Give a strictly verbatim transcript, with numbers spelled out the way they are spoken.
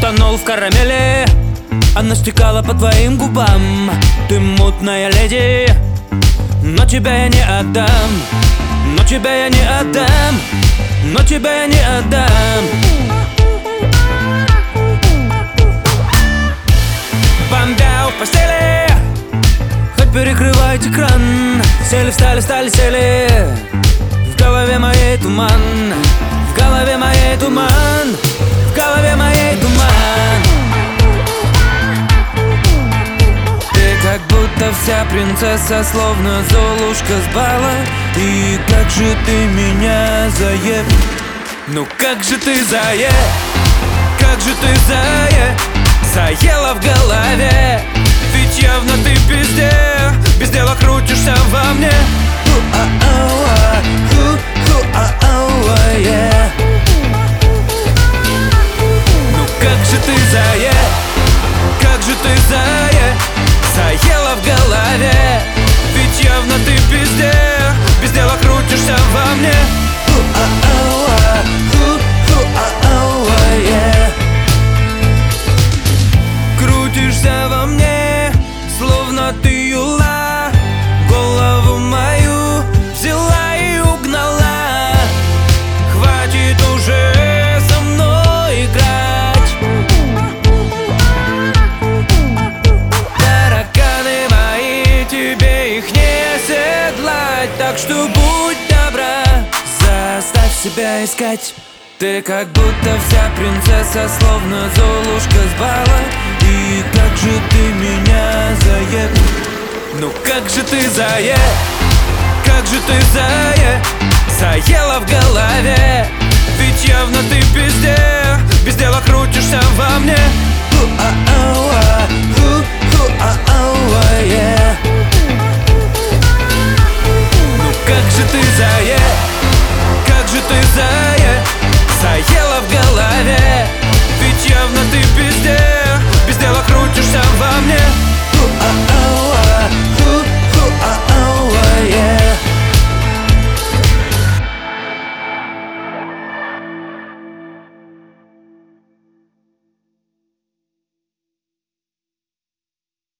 тонул в карамели, она стекала по твоим губам. Ты мутная леди, но тебя я не отдам. Но тебя я не отдам. Но тебя я не отдам. Бомбя в постели, хоть перекрывайте экран. Сели, встали, стали, сели. В голове моей туман. В голове моей туман. В голове моей туман. Ты как будто вся принцесса, словно Золушка с бала. И как же ты меня заеб. Ну как же ты заеб. Как же ты заеб. Заела в голове. Ведь явно ты везде. Без дела крутишься во мне. Ну как же ты заеб. Как же ты заеб. Заела в голове. Ведь явно ты везде. Без дела крутишься во мне. Крутишься во мне, словно ты юла. Голову мою взяла и угнала. Хватит уже со мной играть. Тараканы мои, тебе их не седлать. Так что будь добра, заставь себя искать. Ты как будто вся принцесса, словно Золушка с бала. И как же ты меня заеб. Ну как же ты заеб. Как же ты заеб. Заела в голове. Ведь явно ты везде. Без дела крутишься во мне. Ну как же ты заеб. Как же ты заеб. Заела в голове. Ведь явно ты везде. Без дела крутишься во мне.